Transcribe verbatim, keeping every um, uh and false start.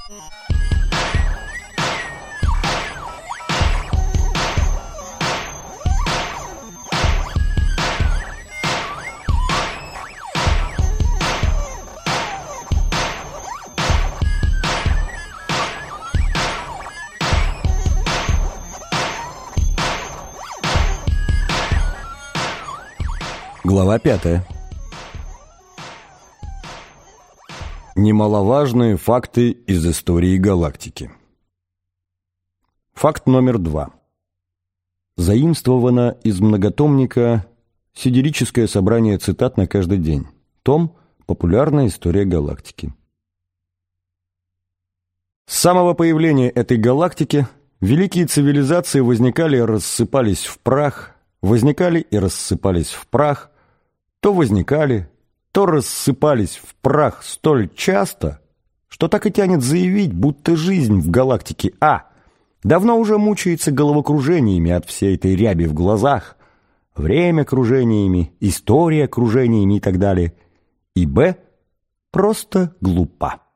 Глава пятая. Немаловажные факты из истории галактики. Факт номер два. Заимствовано из многотомника «Сидерическое собрание цитат на каждый день». Том «Популярная история галактики». С самого появления этой галактики великие цивилизации возникали и рассыпались в прах, возникали и рассыпались в прах, то возникали, то рассыпались в прах столь часто, что так и тянет заявить, будто жизнь в галактике А давно уже мучается головокружениями от всей этой ряби в глазах, время кружениями, история кружениями и так далее, и Б просто глупа.